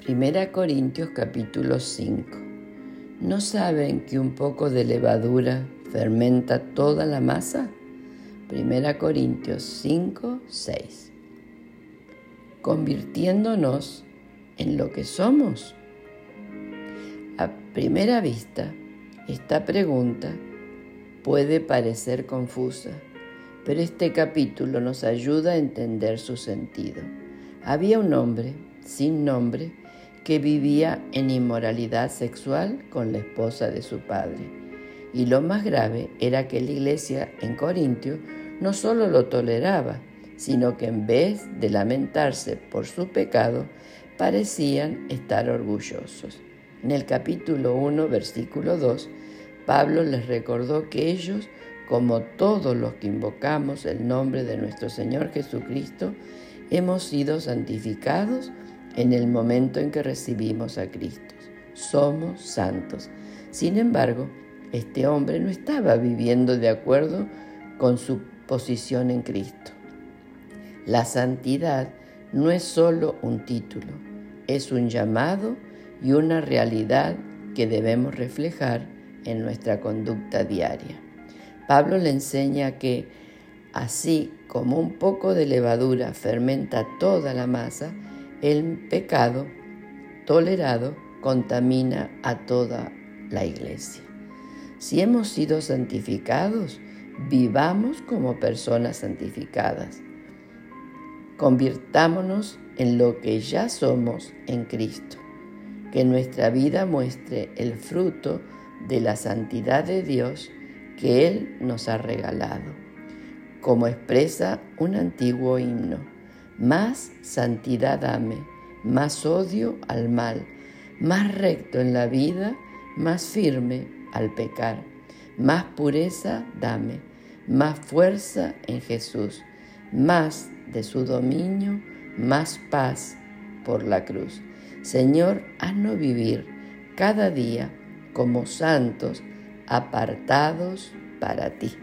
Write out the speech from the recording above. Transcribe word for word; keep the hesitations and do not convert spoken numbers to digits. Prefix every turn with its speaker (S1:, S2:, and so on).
S1: Primera Corintios capítulo cinco. ¿No saben que un poco de levadura fermenta toda la masa? Primera Corintios cinco, seis. Convirtiéndonos en lo que somos. A primera vista, esta pregunta puede parecer confusa, pero este capítulo nos ayuda a entender su sentido. Había un hombre sin nombre que vivía en inmoralidad sexual con la esposa de su padre. Y lo más grave era que la iglesia en Corintio no solo lo toleraba, sino que en vez de lamentarse por su pecado, parecían estar orgullosos. En el capítulo uno, versículo dos, Pablo les recordó que ellos, como todos los que invocamos el nombre de nuestro Señor Jesucristo, hemos sido santificados en el momento en que recibimos a Cristo. Somos santos. Sin embargo, este hombre no estaba viviendo de acuerdo con su posición en Cristo. La santidad no es solo un título, es un llamado y una realidad que debemos reflejar en nuestra conducta diaria. Pablo le enseña que, así como un poco de levadura fermenta toda la masa, el pecado tolerado contamina a toda la iglesia. Si hemos sido santificados, vivamos como personas santificadas. Convirtámonos en lo que ya somos en Cristo. Que nuestra vida muestre el fruto de la santidad de Dios que Él nos ha regalado. Como expresa un antiguo himno, más santidad dame, más odio al mal, más recto en la vida, más firme al pecar, más pureza dame, más fuerza en Jesús, más de su dominio, más paz por la cruz. Señor, haznos vivir cada día como santos apartados para ti.